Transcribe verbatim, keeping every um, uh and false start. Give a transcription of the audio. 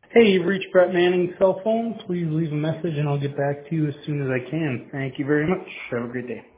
Hey, you've reached Brett Manning's cell phone. Please leave a message and I'll get back to you as soon as I can. Thank you very much. Have a great day.